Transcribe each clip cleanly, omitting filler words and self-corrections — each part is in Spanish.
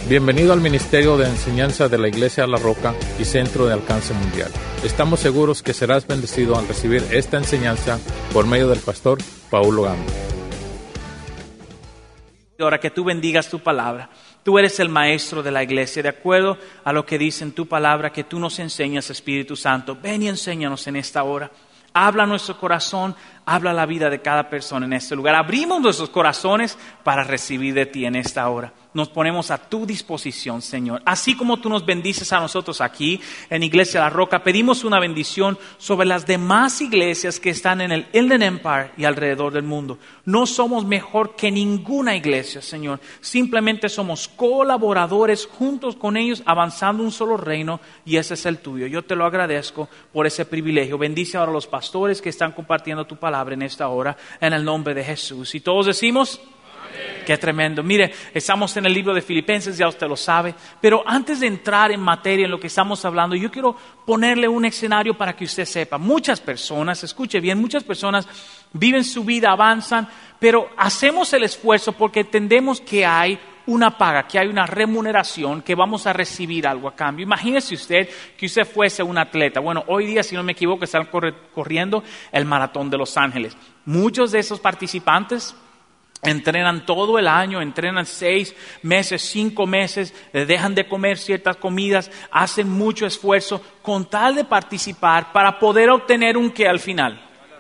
Bienvenido al Ministerio de Enseñanza de la Iglesia La Roca y Centro de Alcance Mundial. Estamos seguros que serás bendecido al recibir esta enseñanza por medio del pastor Paulo Gamba. Ahora que tú bendigas tu palabra. Tú eres el maestro de la iglesia, de acuerdo a lo que dice en tu palabra, que tú nos enseñas, Espíritu Santo. Ven y enséñanos en esta hora. Habla a nuestro corazón, habla a la vida de cada persona en este lugar. Abrimos nuestros corazones para recibir de ti en esta hora. Nos ponemos a tu disposición, Señor. Así como tú nos bendices a nosotros aquí en Iglesia La Roca, pedimos una bendición sobre las demás iglesias que están en el Inland Empire y alrededor del mundo. No somos mejor que ninguna iglesia, Señor. Simplemente somos colaboradores juntos con ellos, avanzando un solo reino, y ese es el tuyo. Yo te lo agradezco por ese privilegio. Bendice ahora a los pastores que están compartiendo tu palabra en esta hora, en el nombre de Jesús. Y todos decimos... Qué tremendo. Mire, estamos en el libro de Filipenses, ya usted lo sabe. Pero antes de entrar en materia, en lo que estamos hablando, yo quiero ponerle un escenario para que usted sepa. Muchas personas, escuche bien, muchas personas viven su vida, avanzan, pero hacemos el esfuerzo porque entendemos que hay una paga, que hay una remuneración, que vamos a recibir algo a cambio. Imagínese usted que usted fuese un atleta. Bueno, hoy día, si no me equivoco, están corriendo el Maratón de Los Ángeles. Muchos de esos participantes entrenan todo el año, entrenan 6 meses, 5 meses, dejan de comer ciertas comidas, hacen mucho esfuerzo con tal de participar para poder obtener un ¿qué al final?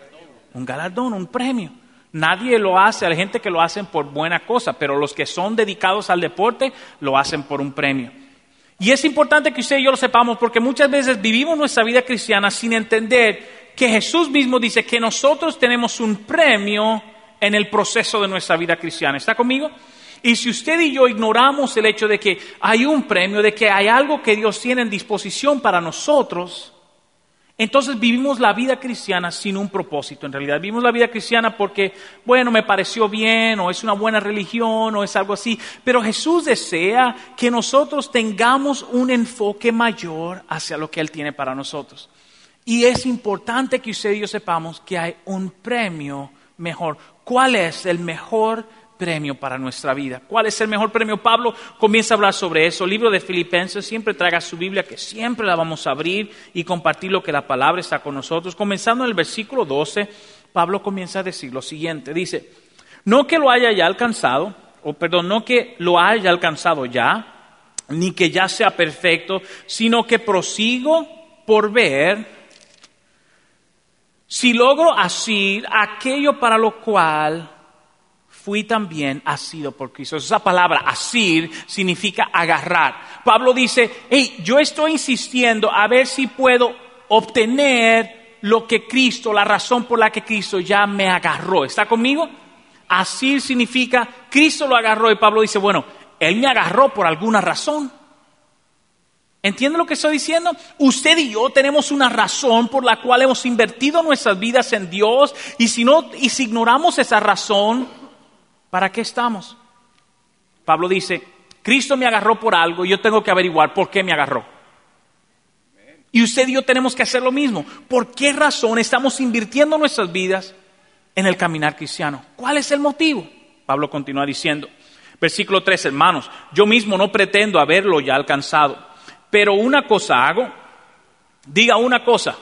Un galardón, un premio. Nadie lo hace, hay gente que lo hacen por buena cosa, pero los que son dedicados al deporte lo hacen por un premio. Y es importante que usted y yo lo sepamos porque muchas veces vivimos nuestra vida cristiana sin entender que Jesús mismo dice que nosotros tenemos un premio en el proceso de nuestra vida cristiana. ¿Está conmigo? Y si usted y yo ignoramos el hecho de que hay un premio, de que hay algo que Dios tiene en disposición para nosotros, entonces vivimos la vida cristiana sin un propósito. En realidad vivimos la vida cristiana porque, bueno, me pareció bien, o es una buena religión, o es algo así. Pero Jesús desea que nosotros tengamos un enfoque mayor hacia lo que Él tiene para nosotros. Y es importante que usted y yo sepamos que hay un premio mejor. ¿Cuál es el mejor premio para nuestra vida? ¿Cuál es el mejor premio? Pablo comienza a hablar sobre eso. El libro de Filipenses, siempre traiga su Biblia, que siempre la vamos a abrir y compartir lo que la palabra está con nosotros. Comenzando en el versículo 12, Pablo comienza a decir lo siguiente. Dice, no que lo haya alcanzado ya, ni que ya sea perfecto, sino que prosigo por ver si logro asir aquello para lo cual fui también asido por Cristo. Esa palabra asir significa agarrar. Pablo dice, yo estoy insistiendo a ver si puedo obtener lo que Cristo, la razón por la que Cristo ya me agarró. ¿Está conmigo? Asir significa Cristo lo agarró, y Pablo dice, bueno, Él me agarró por alguna razón. ¿Entiende lo que estoy diciendo? Usted y yo tenemos una razón por la cual hemos invertido nuestras vidas en Dios, y si ignoramos esa razón, ¿para qué estamos? Pablo dice, Cristo me agarró por algo y yo tengo que averiguar por qué me agarró. Y usted y yo tenemos que hacer lo mismo. ¿Por qué razón estamos invirtiendo nuestras vidas en el caminar cristiano? ¿Cuál es el motivo? Pablo continúa diciendo, versículo 3, hermanos, yo mismo no pretendo haberlo ya alcanzado. Pero una cosa hago, diga una cosa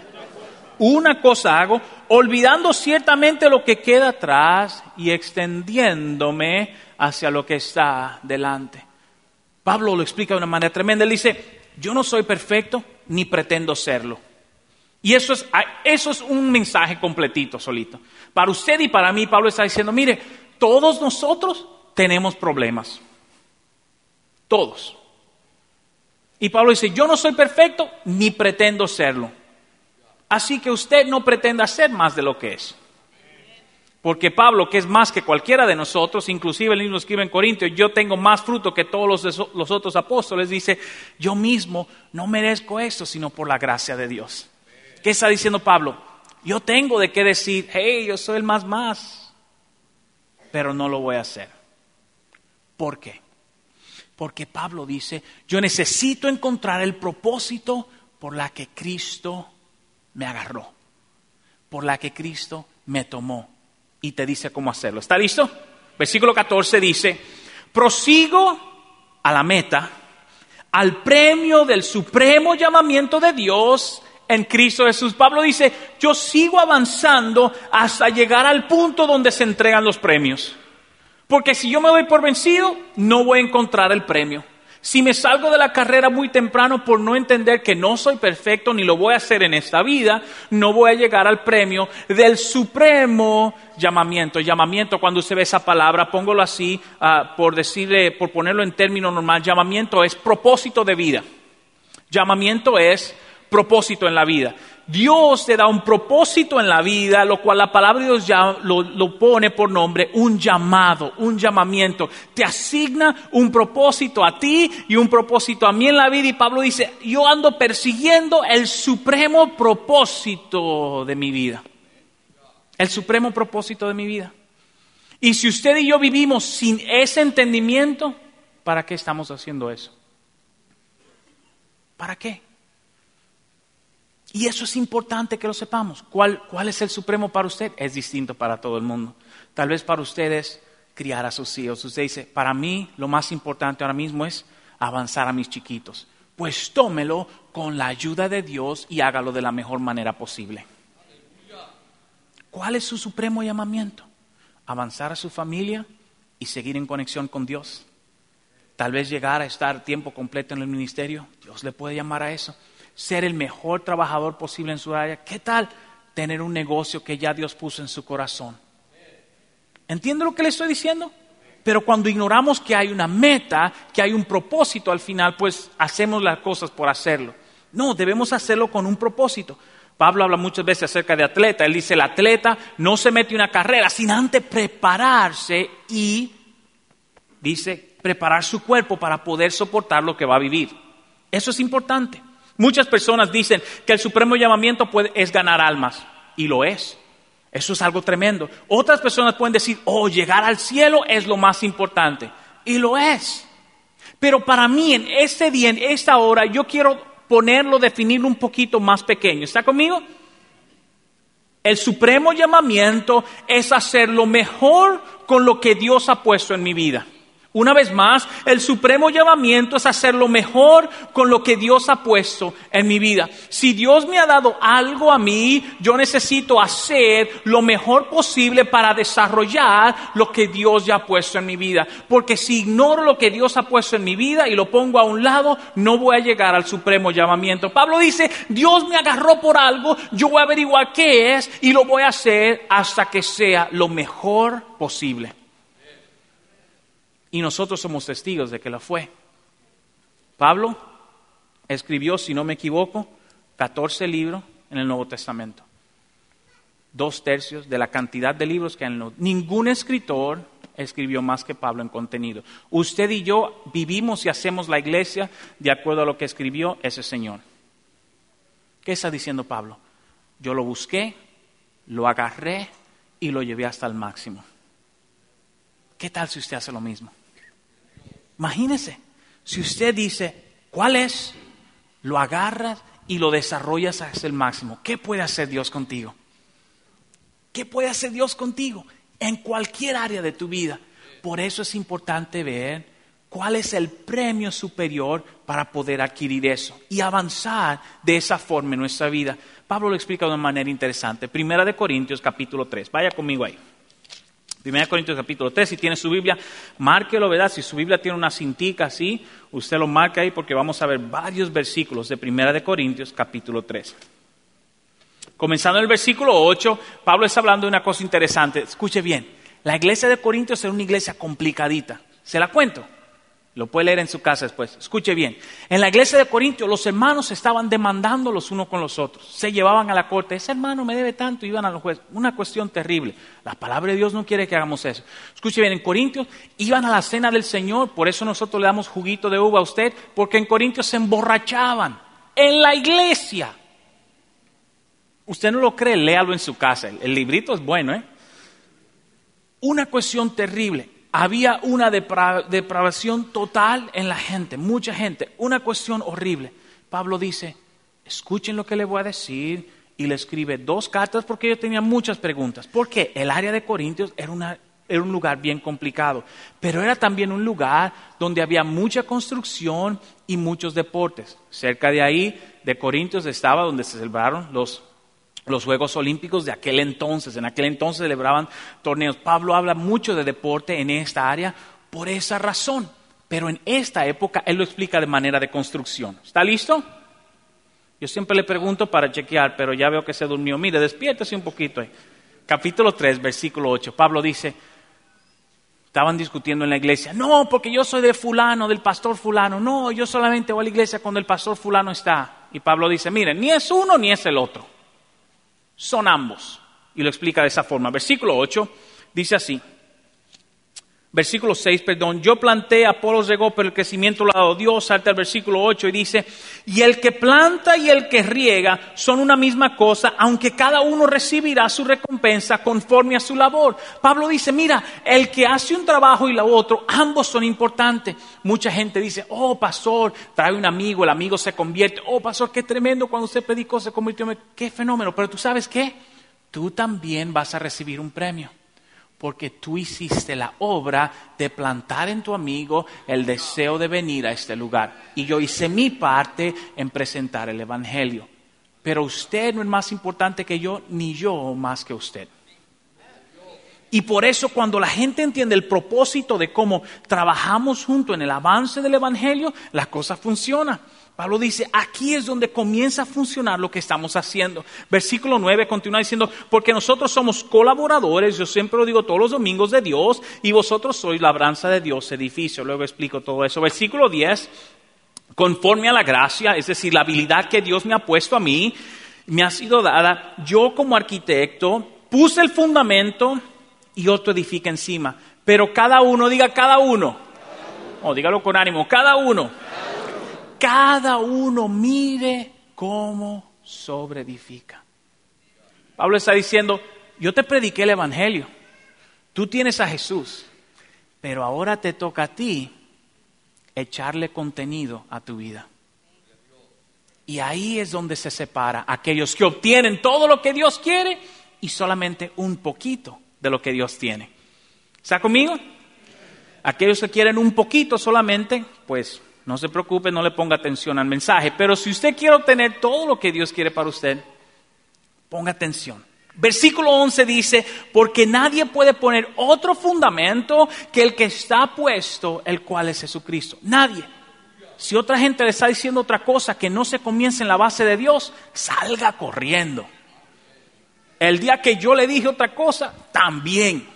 hago, olvidando ciertamente lo que queda atrás y extendiéndome hacia lo que está delante. Pablo lo explica de una manera tremenda. Él dice, yo no soy perfecto ni pretendo serlo. Y eso es un mensaje completito solito. Para usted y para mí, Pablo está diciendo, mire, todos nosotros tenemos problemas. Todos. Y Pablo dice, yo no soy perfecto ni pretendo serlo. Así que usted no pretenda ser más de lo que es. Porque Pablo, que es más que cualquiera de nosotros, inclusive el mismo escribe en Corintios, yo tengo más fruto que todos los otros apóstoles, dice, yo mismo no merezco esto, sino por la gracia de Dios. ¿Qué está diciendo Pablo? Yo tengo de qué decir, yo soy el más, pero no lo voy a hacer. ¿Por qué? Porque Pablo dice, yo necesito encontrar el propósito por la que Cristo me agarró, por la que Cristo me tomó, y te dice cómo hacerlo. ¿Está listo? Versículo 14 dice, prosigo a la meta, al premio del supremo llamamiento de Dios en Cristo Jesús. Pablo dice, yo sigo avanzando hasta llegar al punto donde se entregan los premios. Porque si yo me doy por vencido, no voy a encontrar el premio. Si me salgo de la carrera muy temprano por no entender que no soy perfecto ni lo voy a hacer en esta vida, no voy a llegar al premio del supremo llamamiento. Llamamiento, cuando usted ve esa palabra, póngalo así, por ponerlo en término normal, llamamiento es propósito de vida. Llamamiento es propósito en la vida. Dios te da un propósito en la vida, lo cual la palabra de Dios ya lo pone por nombre un llamado, un llamamiento. Te asigna un propósito a ti y un propósito a mí en la vida. Y Pablo dice, yo ando persiguiendo el supremo propósito de mi vida. El supremo propósito de mi vida. Y si usted y yo vivimos sin ese entendimiento, ¿para qué estamos haciendo eso? ¿Para qué? Y eso es importante que lo sepamos. ¿Cuál es el supremo para usted? Es distinto para todo el mundo. Tal vez para ustedes criar a sus hijos. Usted dice, para mí lo más importante ahora mismo es avanzar a mis chiquitos. Pues tómelo con la ayuda de Dios y hágalo de la mejor manera posible. ¿Cuál es su supremo llamamiento? Avanzar a su familia y seguir en conexión con Dios. Tal vez llegar a estar tiempo completo en el ministerio. Dios le puede llamar a eso. Ser el mejor trabajador posible en su área. ¿Qué tal tener un negocio que ya Dios puso en su corazón? ¿Entiende lo que le estoy diciendo? Pero cuando ignoramos que hay una meta, que hay un propósito al final, pues hacemos las cosas por hacerlo. No, debemos hacerlo con un propósito. Pablo habla muchas veces acerca de atleta. Él dice, el atleta no se mete en una carrera sin antes prepararse y, dice, preparar su cuerpo para poder soportar lo que va a vivir. Eso es importante. Muchas personas dicen que el supremo llamamiento es ganar almas, y lo es. Eso es algo tremendo. Otras personas pueden decir, llegar al cielo es lo más importante, y lo es. Pero para mí, en este día, en esta hora, yo quiero definirlo un poquito más pequeño. ¿Está conmigo? El supremo llamamiento es hacer lo mejor con lo que Dios ha puesto en mi vida. Una vez más, el supremo llamamiento es hacer lo mejor con lo que Dios ha puesto en mi vida. Si Dios me ha dado algo a mí, yo necesito hacer lo mejor posible para desarrollar lo que Dios ya ha puesto en mi vida. Porque si ignoro lo que Dios ha puesto en mi vida y lo pongo a un lado, no voy a llegar al supremo llamamiento. Pablo dice, Dios me agarró por algo, yo voy a averiguar qué es y lo voy a hacer hasta que sea lo mejor posible. Y nosotros somos testigos de que lo fue. Pablo escribió, si no me equivoco, 14 libros en el Nuevo Testamento. 2/3 de la cantidad de libros que hay en el ningún escritor escribió más que Pablo en contenido. Usted y yo vivimos y hacemos la iglesia de acuerdo a lo que escribió ese señor. ¿Qué está diciendo Pablo? Yo lo busqué, lo agarré y lo llevé hasta el máximo. ¿Qué tal si usted hace lo mismo? Imagínese, si usted dice, ¿cuál es? Lo agarras y lo desarrollas hasta el máximo. ¿Qué puede hacer Dios contigo? ¿Qué puede hacer Dios contigo? En cualquier área de tu vida. Por eso es importante ver cuál es el premio superior para poder adquirir eso y avanzar de esa forma en nuestra vida. Pablo lo explica de una manera interesante. 1 Corintios capítulo 3. Vaya conmigo ahí. 1 Corintios capítulo 3, si tiene su Biblia, márquelo, ¿verdad? Si su Biblia tiene una cintica así, usted lo marca ahí porque vamos a ver varios versículos de 1 Corintios capítulo 3. Comenzando en el versículo 8, Pablo está hablando de una cosa interesante. Escuche bien, la iglesia de Corintios era una iglesia complicadita. ¿Se la cuento? Lo puede leer en su casa después. Escuche bien. En la iglesia de Corintios los hermanos estaban demandando los unos con los otros. Se llevaban a la corte. Ese hermano me debe tanto. Iban a los jueces. Una cuestión terrible. La palabra de Dios no quiere que hagamos eso. Escuche bien. En Corintios iban a la cena del Señor. Por eso nosotros le damos juguito de uva a usted. Porque en Corintios se emborrachaban. En la iglesia. Usted no lo cree, léalo en su casa. El librito es bueno, Una cuestión terrible. Había una depravación total en la gente, mucha gente, una cuestión horrible. Pablo dice, escuchen lo que le voy a decir, y le escribe 2 cartas porque yo tenía muchas preguntas. Porque el área de Corintios era una Era un lugar bien complicado, pero era también un lugar donde había mucha construcción y muchos deportes. Cerca de ahí, de Corintios, estaba donde se celebraron los Juegos Olímpicos de aquel entonces. En aquel entonces celebraban torneos. Pablo habla mucho de deporte en esta área por esa razón, pero en esta época él lo explica de manera de construcción. ¿Está listo? Yo siempre le pregunto para chequear, pero ya veo que se durmió. Mire, despiértese un poquito ahí. Capítulo 3, versículo 8. Pablo dice, estaban discutiendo en la iglesia, no, porque yo soy de fulano, del pastor fulano, no, yo solamente voy a la iglesia cuando el pastor fulano está. Y Pablo dice, miren, ni es uno ni es el otro, son ambos. Y lo explica de esa forma. Versículo 8 dice así, versículo 6, perdón, yo planté, Apolos regó, pero el crecimiento lo ha dado Dios. Salta al versículo 8 y dice, y el que planta y el que riega son una misma cosa, aunque cada uno recibirá su recompensa conforme a su labor. Pablo dice, mira, el que hace un trabajo y la otro, ambos son importantes. Mucha gente dice, oh pastor, trae un amigo, el amigo se convierte, oh pastor, qué tremendo, cuando usted predicó se convirtió, qué fenómeno. Pero tú sabes qué, tú también vas a recibir un premio. Porque tú hiciste la obra de plantar en tu amigo el deseo de venir a este lugar. Y yo hice mi parte en presentar el Evangelio. Pero usted no es más importante que yo, ni yo más que usted. Y por eso cuando la gente entiende el propósito de cómo trabajamos juntos en el avance del Evangelio, la cosa funciona. Pablo dice, aquí es donde comienza a funcionar lo que estamos haciendo. Versículo 9 continúa diciendo, porque nosotros somos colaboradores, yo siempre lo digo todos los domingos, de Dios, y vosotros sois labranza de Dios, edificio. Luego explico todo eso. Versículo 10, conforme a la gracia, es decir, la habilidad que Dios me ha puesto a mí, me ha sido dada, yo como arquitecto puse el fundamento y otro edifica encima. Pero cada uno, diga cada uno. Dígalo con ánimo, cada uno. Cada uno mire cómo sobreedifica. Pablo está diciendo, yo te prediqué el Evangelio, tú tienes a Jesús, pero ahora te toca a ti echarle contenido a tu vida. Y ahí es donde se separa aquellos que obtienen todo lo que Dios quiere y solamente un poquito de lo que Dios tiene. ¿Está conmigo? Aquellos que quieren un poquito solamente, pues no se preocupe, no le ponga atención al mensaje. Pero si usted quiere obtener todo lo que Dios quiere para usted, ponga atención. Versículo 11 dice, porque nadie puede poner otro fundamento que el que está puesto, el cual es Jesucristo. Nadie. Si otra gente le está diciendo otra cosa que no se comience en la base de Dios, salga corriendo. El día que yo le dije otra cosa, también.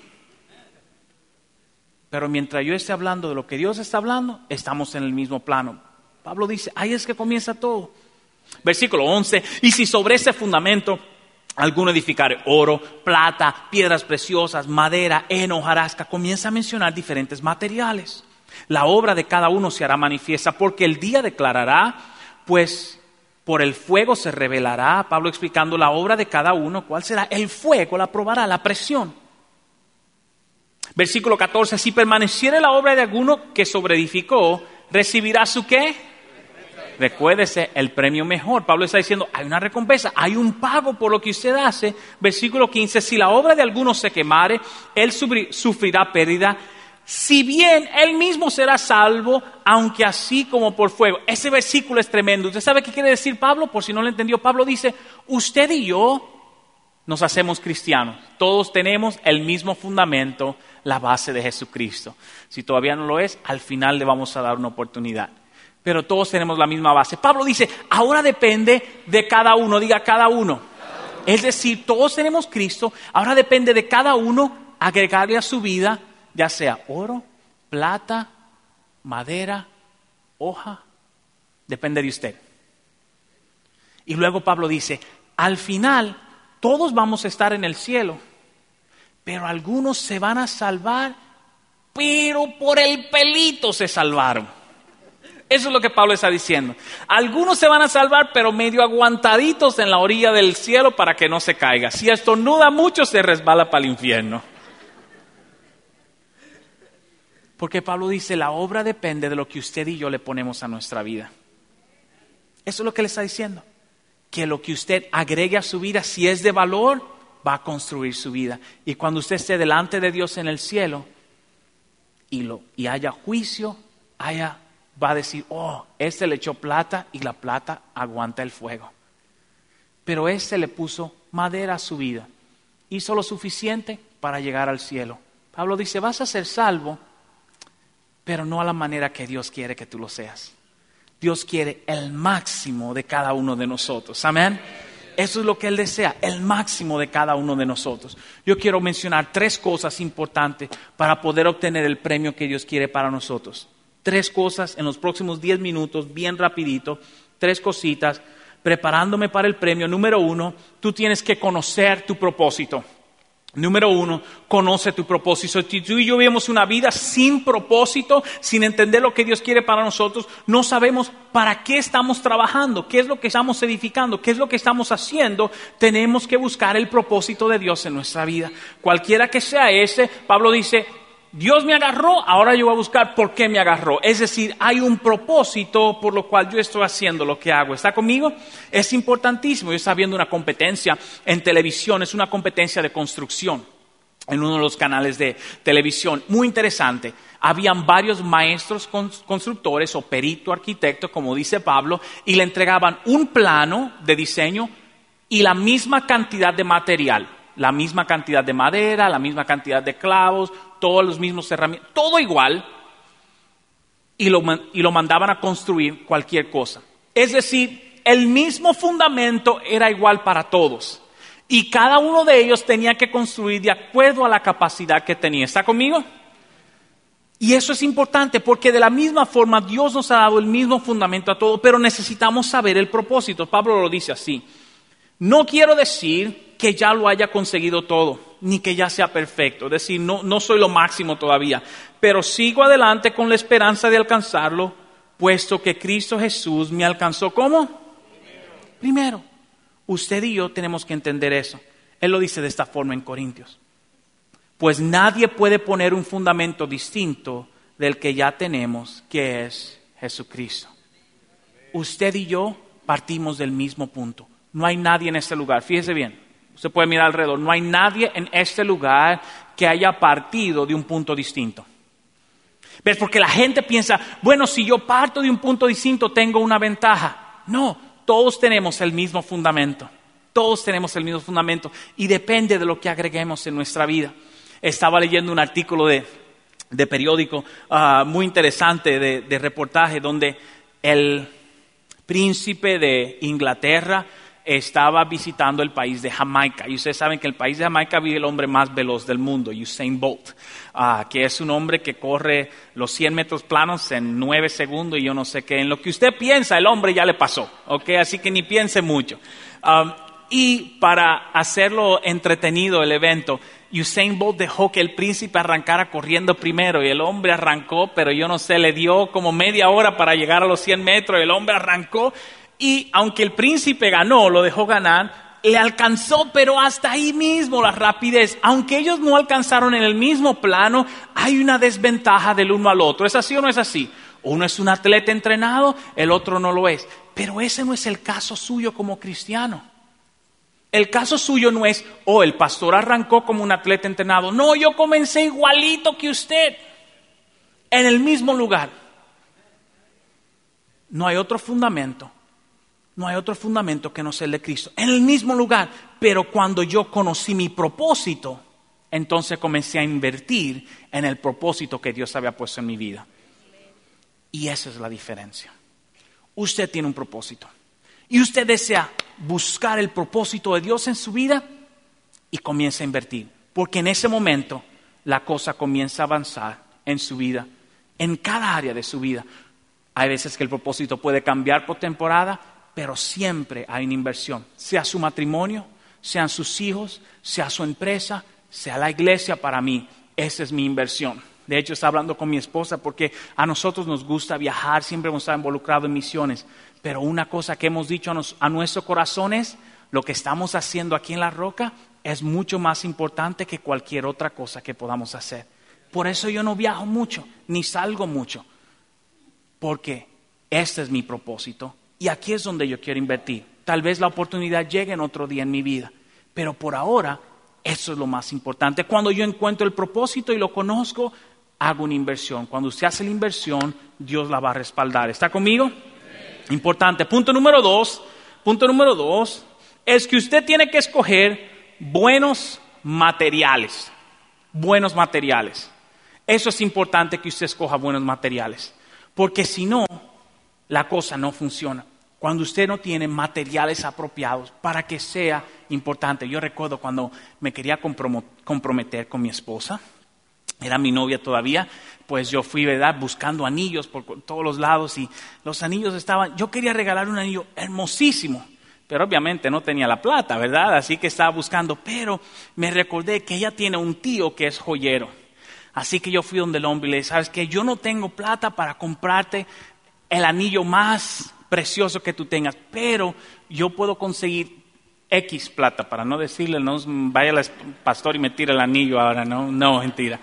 Pero mientras yo esté hablando de lo que Dios está hablando, estamos en el mismo plano. Pablo dice, ahí es que comienza todo. Versículo 11, y si sobre ese fundamento alguno edificare oro, plata, piedras preciosas, madera, heno, hojarasca, comienza a mencionar diferentes materiales. La obra de cada uno se hará manifiesta, porque el día declarará, pues por el fuego se revelará. Pablo explicando la obra de cada uno, ¿cuál será? El fuego la probará, la presión. Versículo 14, si permaneciere la obra de alguno que sobreedificó, ¿recibirá su qué? Recuérdese, el premio mejor. Pablo está diciendo, hay una recompensa, hay un pago por lo que usted hace. Versículo 15, si la obra de alguno se quemare, él sufrirá pérdida, si bien él mismo será salvo, aunque así como por fuego. Ese versículo es tremendo. ¿Usted sabe qué quiere decir Pablo? Por si no lo entendió, Pablo dice, usted y yo nos hacemos cristianos. Todos tenemos el mismo fundamento, la base de Jesucristo. Si todavía no lo es, al final le vamos a dar una oportunidad. Pero todos tenemos la misma base. Pablo dice, ahora depende de cada uno. Diga cada uno. Es decir, todos tenemos Cristo. Ahora depende de cada uno agregarle a su vida, ya sea oro, plata, madera, hoja. Depende de usted. Y luego Pablo dice, al final todos vamos a estar en el cielo, pero algunos se van a salvar, pero por el pelito se salvaron. Eso es lo que Pablo está diciendo. Algunos se van a salvar, pero medio aguantaditos en la orilla del cielo para que no se caiga. Si estornuda mucho, se resbala para el infierno. Porque Pablo dice, la obra depende de lo que usted y yo le ponemos a nuestra vida. Eso es lo que le está diciendo. Que lo que usted agregue a su vida, si es de valor, va a construir su vida. Y cuando usted esté delante de Dios en el cielo y haya juicio, va a decir, este le echó plata y la plata aguanta el fuego. Pero este le puso madera a su vida. Hizo lo suficiente para llegar al cielo. Pablo dice, vas a ser salvo, pero no a la manera que Dios quiere que tú lo seas. Dios quiere el máximo de cada uno de nosotros. Amén. Eso es lo que Él desea, el máximo de cada uno de nosotros. Yo quiero mencionar 3 cosas importantes para poder obtener el premio que Dios quiere para nosotros. 3 cosas en los próximos 10 minutos, bien rapidito. 3 cositas, preparándome para el premio. Número 1, tú tienes que conocer tu propósito. Número 1, conoce tu propósito. Si tú y yo vivimos una vida sin propósito, sin entender lo que Dios quiere para nosotros, no sabemos para qué estamos trabajando, qué es lo que estamos edificando, qué es lo que estamos haciendo. Tenemos que buscar el propósito de Dios en nuestra vida. Cualquiera que sea ese, Pablo dice, Dios me agarró, ahora yo voy a buscar por qué me agarró. Es decir, hay un propósito por lo cual yo estoy haciendo lo que hago. ¿Está conmigo? Es importantísimo. Yo estaba viendo una competencia en televisión, es una competencia de construcción en uno de los canales de televisión. Muy interesante. Habían varios maestros constructores o perito arquitecto, como dice Pablo, y le entregaban un plano de diseño y la misma cantidad de material. La misma cantidad de madera, la misma cantidad de clavos, todos los mismos herramientas, todo igual, y lo mandaban a construir cualquier cosa. Es decir, el mismo fundamento era igual para todos, y cada uno de ellos tenía que construir de acuerdo a la capacidad que tenía. ¿Está conmigo? Y eso es importante porque de la misma forma Dios nos ha dado el mismo fundamento a todos, pero necesitamos saber el propósito. Pablo lo dice así: no quiero decir que ya lo haya conseguido todo, ni que ya sea perfecto. Es decir, no soy lo máximo todavía, pero sigo adelante con la esperanza de alcanzarlo, puesto que Cristo Jesús me alcanzó. ¿Cómo? Primero. Usted y yo tenemos que entender eso. Él lo dice de esta forma en Corintios. Pues nadie puede poner un fundamento distinto del que ya tenemos, que es Jesucristo. Usted y yo partimos del mismo punto. No hay nadie en este lugar, fíjese bien. Usted puede mirar alrededor, no hay nadie en este lugar que haya partido de un punto distinto. ¿Ves? Porque la gente piensa, bueno, si yo parto de un punto distinto tengo una ventaja. No, todos tenemos el mismo fundamento. Todos tenemos el mismo fundamento y depende de lo que agreguemos en nuestra vida. Estaba leyendo un artículo de periódico muy interesante de reportaje donde el príncipe de Inglaterra estaba visitando el país de Jamaica. Y ustedes saben que en el país de Jamaica vive el hombre más veloz del mundo, Usain Bolt, que es un hombre que corre los 100 metros planos en 9 segundos y yo no sé qué. En lo que usted piensa, el hombre ya le pasó, ¿ok? Así que ni piense mucho. Y para hacerlo entretenido el evento, Usain Bolt dejó que el príncipe arrancara corriendo primero y el hombre arrancó, pero yo no sé, le dio como media hora para llegar a los 100 metros. El hombre arrancó y aunque el príncipe ganó, lo dejó ganar, le alcanzó, pero hasta ahí mismo la rapidez. Aunque ellos no alcanzaron en el mismo plano, hay una desventaja del uno al otro. ¿Es así o no es así? Uno es un atleta entrenado, el otro no lo es. Pero ese no es el caso suyo como cristiano. El caso suyo no es, el pastor arrancó como un atleta entrenado. No, yo comencé igualito que usted, en el mismo lugar. No hay otro fundamento. No hay otro fundamento que no sea el de Cristo. En el mismo lugar. Pero cuando yo conocí mi propósito, entonces comencé a invertir en el propósito que Dios había puesto en mi vida. Y esa es la diferencia. Usted tiene un propósito. Y usted desea buscar el propósito de Dios en su vida y comienza a invertir. Porque en ese momento la cosa comienza a avanzar en su vida, en cada área de su vida. Hay veces que el propósito puede cambiar por temporada, pero siempre hay una inversión. Sea su matrimonio, sean sus hijos, sea su empresa, sea la iglesia. Para mí, esa es mi inversión. De hecho, estaba hablando con mi esposa porque a nosotros nos gusta viajar, siempre hemos estado involucrados en misiones. Pero una cosa que hemos dicho a nuestro corazón es, lo que estamos haciendo aquí en La Roca es mucho más importante que cualquier otra cosa que podamos hacer. Por eso yo no viajo mucho, ni salgo mucho. Porque este es mi propósito. Y aquí es donde yo quiero invertir. Tal vez la oportunidad llegue en otro día en mi vida. Pero por ahora, Eso es lo más importante. Cuando yo encuentro el propósito y lo conozco, hago una inversión. Cuando usted hace la inversión, Dios la va a respaldar. ¿Está conmigo? Importante. Punto número dos es que usted tiene que escoger buenos materiales. Buenos materiales. Eso es importante, que usted escoja buenos materiales. Porque si no, la cosa no funciona. Cuando usted no tiene materiales apropiados para que sea importante. Yo recuerdo cuando me quería comprometer con mi esposa, era mi novia todavía, pues yo fui, ¿verdad?, buscando anillos por todos los lados y los anillos estaban, yo quería regalar un anillo hermosísimo, pero obviamente no tenía la plata, ¿verdad? Así que estaba buscando, pero me recordé que ella tiene un tío que es joyero. Así que yo fui donde el hombre y le dije, ¿sabes qué? Yo no tengo plata para comprarte el anillo más precioso que tú tengas, pero yo puedo conseguir X plata, para no decirle, no vaya al pastor y me tire el anillo ahora, no, mentira.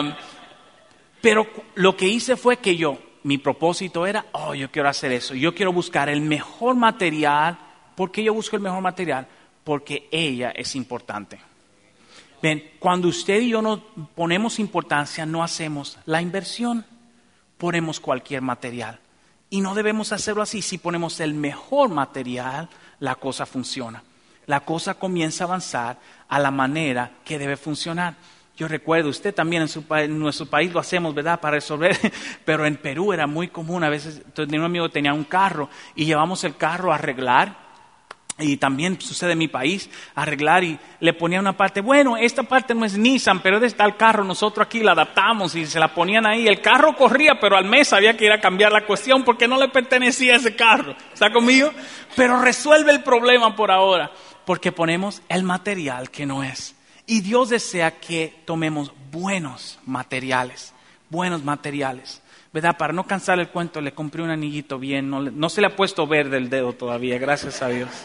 Pero lo que hice fue que mi propósito era, yo quiero hacer eso, yo quiero buscar el mejor material. ¿Por qué yo busco el mejor material? Porque ella es importante. Ven, cuando usted y yo no ponemos importancia, no hacemos la inversión, ponemos cualquier material. Y no debemos hacerlo así. Si ponemos el mejor material, la cosa funciona. La cosa comienza a avanzar a la manera que debe funcionar. Yo recuerdo, usted también en nuestro país lo hacemos, ¿verdad?, para resolver, pero en Perú era muy común. A veces tenía un amigo que tenía un carro y llevamos el carro a arreglar. Y también sucede en mi país, arreglar, y le ponía una parte, bueno, esta parte no es Nissan, pero es tal carro, nosotros aquí la adaptamos y se la ponían ahí. El carro corría, pero al mes había que ir a cambiar la cuestión porque no le pertenecía a ese carro. ¿Está conmigo? Pero resuelve el problema por ahora, porque ponemos el material que no es. Y Dios desea que tomemos buenos materiales, ¿verdad? Para no cansar el cuento, le compré un anillito bien, no se le ha puesto verde el dedo todavía, gracias a Dios.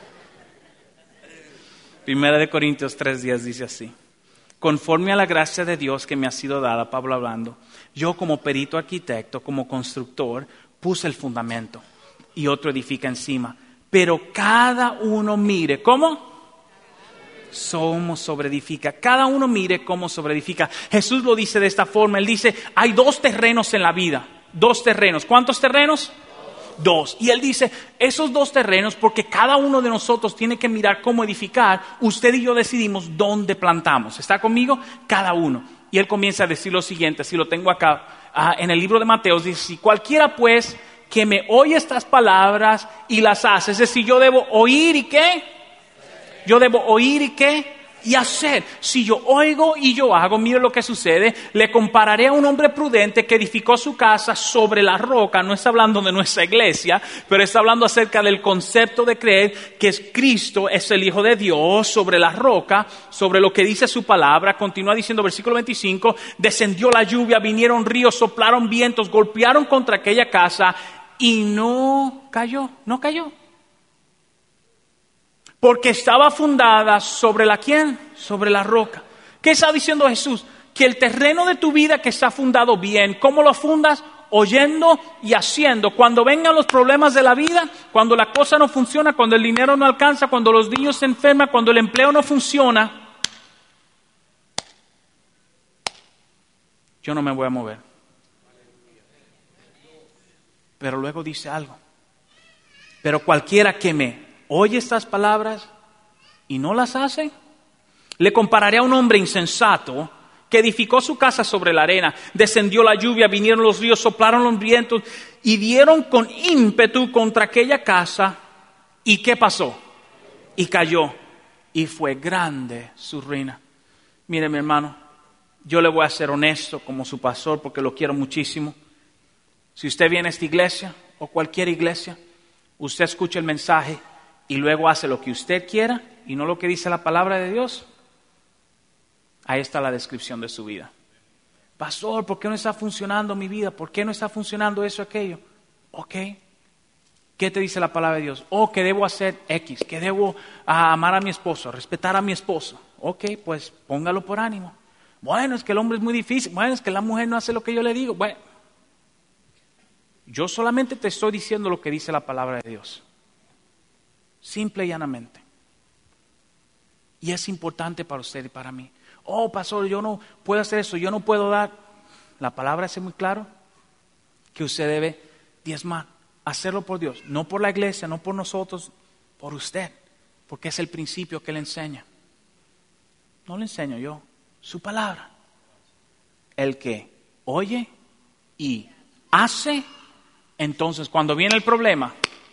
1 Corintios 3:10 dice así: conforme a la gracia de Dios que me ha sido dada, Pablo hablando, yo como perito arquitecto, como constructor, puse el fundamento y otro edifica encima. Pero cada uno mire, ¿cómo? Sobreedifica. Cada uno mire cómo sobreedifica. Jesús lo dice de esta forma, Él dice, hay 2 terrenos en la vida. 2 terrenos. ¿Cuántos terrenos? 2. Y Él dice, esos 2 terrenos, porque cada uno de nosotros tiene que mirar cómo edificar, usted y yo decidimos dónde plantamos. ¿Está conmigo? Cada uno. Y Él comienza a decir lo siguiente, si lo tengo acá, en el libro de Mateo, dice, si cualquiera pues que me oye estas palabras y las hace, es decir, yo debo oír y ¿qué? Yo debo oír y ¿qué? Y hacer. Si yo oigo y yo hago, mire lo que sucede. Le compararé a un hombre prudente que edificó su casa sobre la roca. No está hablando de nuestra iglesia, pero está hablando acerca del concepto de creer que Cristo es el Hijo de Dios, sobre la roca, sobre lo que dice su palabra. Continúa diciendo, versículo 25, descendió la lluvia, vinieron ríos, soplaron vientos, golpearon contra aquella casa y no cayó. Porque estaba fundada sobre la ¿quién? Sobre la roca. ¿Qué está diciendo Jesús? Que el terreno de tu vida que está fundado bien, ¿cómo lo fundas? Oyendo y haciendo. Cuando vengan los problemas de la vida, cuando la cosa no funciona, cuando el dinero no alcanza, cuando los niños se enferman, cuando el empleo no funciona, yo no me voy a mover. Pero luego dice algo. Pero cualquiera que me oye estas palabras y no las hace, le compararé a un hombre insensato que edificó su casa sobre la arena. Descendió la lluvia, vinieron los ríos, soplaron los vientos y dieron con ímpetu contra aquella casa. ¿Y qué pasó? Y cayó. Y fue grande su ruina. Mire, mi hermano, yo le voy a ser honesto como su pastor porque lo quiero muchísimo. Si usted viene a esta iglesia o cualquier iglesia, usted escucha el mensaje y luego hace lo que usted quiera y no lo que dice la palabra de Dios, ahí está la descripción de su vida. Pastor, ¿por qué no está funcionando mi vida? ¿Por qué no está funcionando eso, aquello? Ok. ¿Qué te dice la palabra de Dios? Que debo hacer X, que debo amar a mi esposo, respetar a mi esposo. Ok, pues póngalo por ánimo. Bueno, es que el hombre es muy difícil. Bueno, es que la mujer no hace lo que yo le digo. Bueno, yo solamente te estoy diciendo lo que dice la palabra de Dios. Simple y llanamente. Y es importante para usted y para mí. Oh, pastor, yo no puedo hacer eso, yo no puedo dar. La palabra es muy claro que usted debe diezmar, hacerlo por Dios, no por la iglesia, no por nosotros, por usted, porque es el principio que le enseña. No le enseño yo, su palabra. El que oye y hace, entonces cuando viene el problema,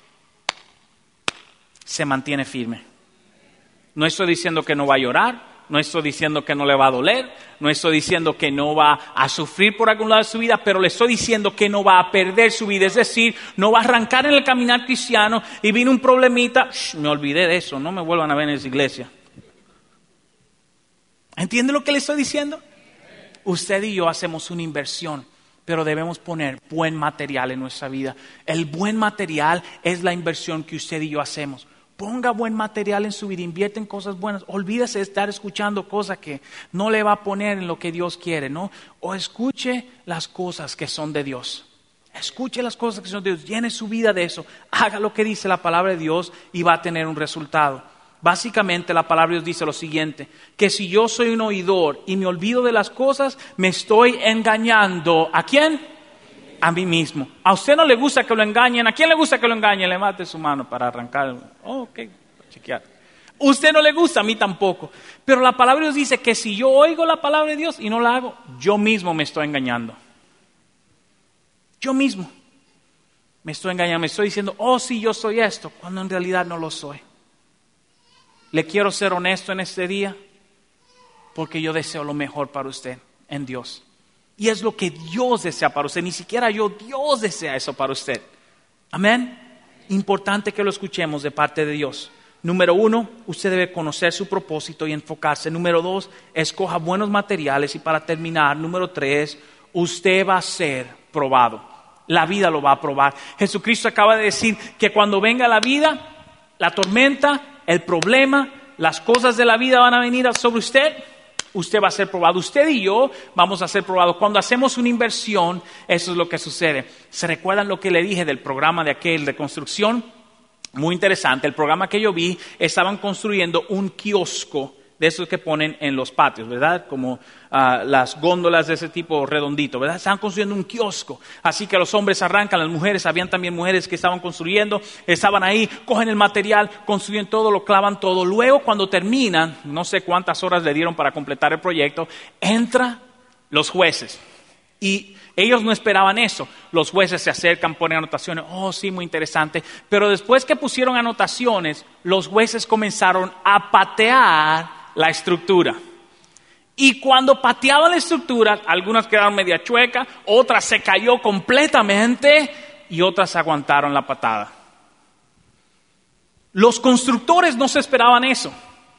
se mantiene firme. No estoy diciendo que no va a llorar, no estoy diciendo que no le va a doler, no estoy diciendo que no va a sufrir por algún lado de su vida, pero le estoy diciendo que no va a perder su vida, es decir, no va a arrancar en el caminar cristiano y viene un problemita, me olvidé de eso, no me vuelvan a ver en esa iglesia. ¿Entiende lo que le estoy diciendo? Usted y yo hacemos una inversión, pero debemos poner buen material en nuestra vida. El buen material es la inversión que usted y yo hacemos. Ponga buen material en su vida, invierte en cosas buenas. Olvídese de estar escuchando cosas que no le va a poner en lo que Dios quiere, ¿no? O escuche las cosas que son de Dios. Escuche las cosas que son de Dios. Llene su vida de eso. Haga lo que dice la palabra de Dios y va a tener un resultado. Básicamente la palabra de Dios dice lo siguiente, que si yo soy un oidor y me olvido de las cosas, me estoy engañando. ¿A quién? A mí mismo. ¿A usted no le gusta que lo engañen? ¿A quién le gusta que lo engañen? Levante su mano para arrancar. Oh, ok, chequear. Usted no le gusta, a mí tampoco. Pero la palabra de Dios dice que si yo oigo la palabra de Dios y no la hago, yo mismo me estoy engañando. Yo mismo me estoy engañando. Me estoy diciendo, oh sí, yo soy esto, cuando en realidad no lo soy. Le quiero ser honesto en este día, porque yo deseo lo mejor para usted en Dios. Y es lo que Dios desea para usted, ni siquiera yo, Dios desea eso para usted. Amén. Importante que lo escuchemos de parte de Dios. Número 1, usted debe conocer su propósito y enfocarse. Número 2, escoja buenos materiales. Y para terminar, número 3, usted va a ser probado. La vida lo va a probar. Jesucristo acaba de decir que cuando venga la vida, la tormenta, el problema, las cosas de la vida van a venir sobre usted. Usted va a ser probado. Usted y yo vamos a ser probados. Cuando hacemos una inversión, eso es lo que sucede. ¿Se recuerdan lo que le dije del programa de aquel de construcción? Muy interesante. El programa que yo vi, estaban construyendo un kiosco de esos que ponen en los patios, ¿verdad? Como las góndolas de ese tipo redondito, ¿verdad? Estaban construyendo un kiosco. Así que los hombres arrancan, las mujeres, habían también mujeres que estaban construyendo, estaban ahí, cogen el material, construyen todo, lo clavan todo. Luego, cuando terminan, no sé cuántas horas le dieron para completar el proyecto, entran los jueces. Y ellos no esperaban eso. Los jueces se acercan, ponen anotaciones. Oh, sí, muy interesante. Pero después que pusieron anotaciones, los jueces comenzaron a patear la estructura. Y cuando pateaban la estructura, algunas quedaron media chueca, otras se cayó completamente y otras aguantaron la patada. Los constructores no se esperaban eso.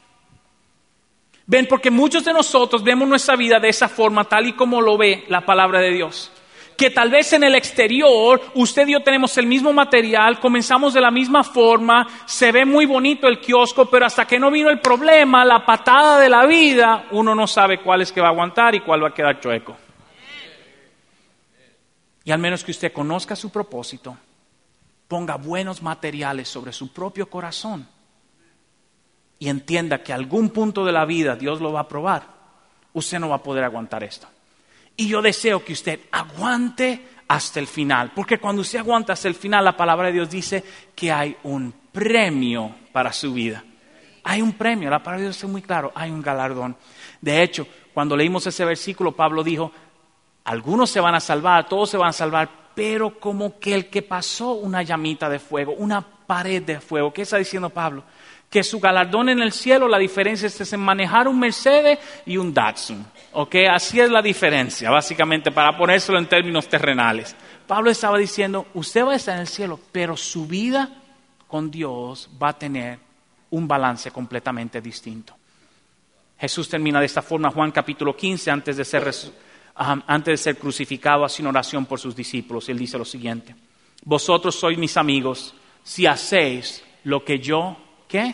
Ven, porque muchos de nosotros vemos nuestra vida de esa forma, tal y como lo ve la palabra de Dios. Que tal vez en el exterior, usted y yo tenemos el mismo material, comenzamos de la misma forma, se ve muy bonito el kiosco, pero hasta que no vino el problema, la patada de la vida, uno no sabe cuál es que va a aguantar y cuál va a quedar chueco. Y al menos que usted conozca su propósito, ponga buenos materiales sobre su propio corazón y entienda que a algún punto de la vida Dios lo va a probar, usted no va a poder aguantar esto. Y yo deseo que usted aguante hasta el final, porque cuando usted aguanta hasta el final, la palabra de Dios dice que hay un premio para su vida. Hay un premio, la palabra de Dios es muy claro, hay un galardón. De hecho, cuando leímos ese versículo, Pablo dijo, algunos se van a salvar, todos se van a salvar, pero como que el que pasó una llamita de fuego, una pared de fuego. ¿Qué está diciendo Pablo? Que su galardón en el cielo, la diferencia es en manejar un Mercedes y un Datsun. ¿Okay? Así es la diferencia, básicamente, para ponérselo en términos terrenales. Pablo estaba diciendo, usted va a estar en el cielo, pero su vida con Dios va a tener un balance completamente distinto. Jesús termina de esta forma, Juan capítulo 15, antes de ser crucificado, hace una oración por sus discípulos. Él dice lo siguiente, vosotros sois mis amigos si hacéis lo que yo... ¿Qué?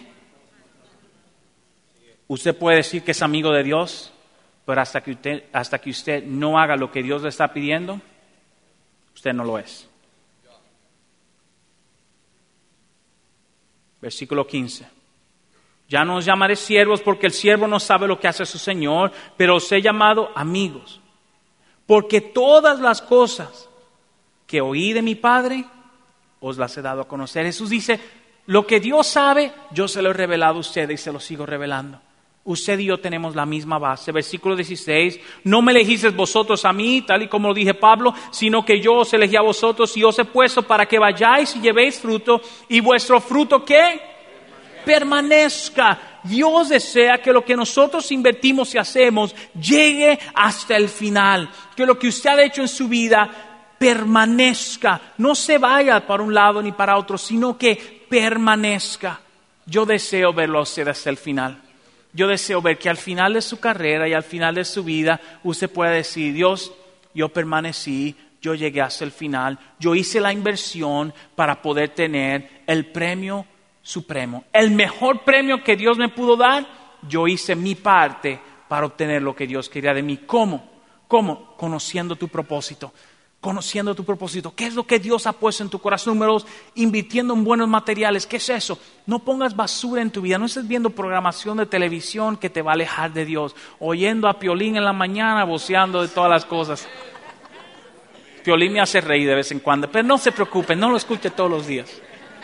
Usted puede decir que es amigo de Dios, pero hasta que usted no haga lo que Dios le está pidiendo, usted no lo es. Versículo 15. Ya no os llamaré siervos porque el siervo no sabe lo que hace su Señor, pero os he llamado amigos. Porque todas las cosas que oí de mi Padre, os las he dado a conocer. Jesús dice, lo que Dios sabe, yo se lo he revelado a ustedes y se lo sigo revelando. Usted y yo tenemos la misma base. Versículo 16, no me elegisteis vosotros a mí, tal y como lo dije Pablo, sino que yo os elegí a vosotros y os he puesto para que vayáis y llevéis fruto, y vuestro fruto, ¿qué? Permanezca. Dios desea que lo que nosotros invertimos y hacemos llegue hasta el final. Que lo que usted ha hecho en su vida permanezca. No se vaya para un lado ni para otro, sino que permanezca. Yo deseo verlo a usted hasta el final. Yo deseo ver que al final de su carrera y al final de su vida usted pueda decir, Dios, yo permanecí, yo llegué hasta el final, yo hice la inversión para poder tener el premio supremo. El mejor premio que Dios me pudo dar, yo hice mi parte para obtener lo que Dios quería de mí. ¿Cómo? ¿Cómo? Conociendo tu propósito. Conociendo tu propósito. ¿Qué es lo que Dios ha puesto en tu corazón? Número 2, invirtiendo en buenos materiales. ¿Qué es eso? No pongas basura en tu vida. No estés viendo programación de televisión que te va a alejar de Dios. Oyendo a Piolín en la mañana, voceando de todas las cosas. Piolín me hace reír de vez en cuando, pero no se preocupen, no lo escuche todos los días.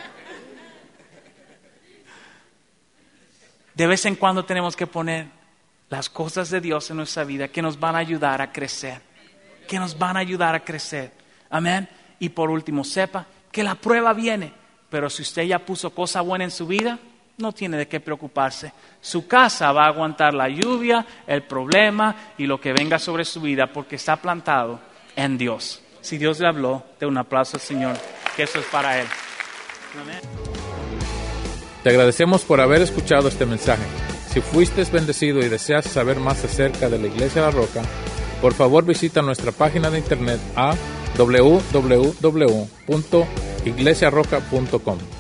De vez en cuando tenemos que poner las cosas de Dios en nuestra vida que nos van a ayudar a crecer. Que nos van a ayudar a crecer. Amén. Y por último, sepa que la prueba viene. Pero si usted ya puso cosa buena en su vida, no tiene de qué preocuparse. Su casa va a aguantar la lluvia, el problema y lo que venga sobre su vida porque está plantado en Dios. Si Dios le habló, dé un aplauso al Señor, que eso es para Él. Amén. Te agradecemos por haber escuchado este mensaje. Si fuiste bendecido y deseas saber más acerca de la Iglesia La Roca, por favor visita nuestra página de internet a www.iglesiarroca.com.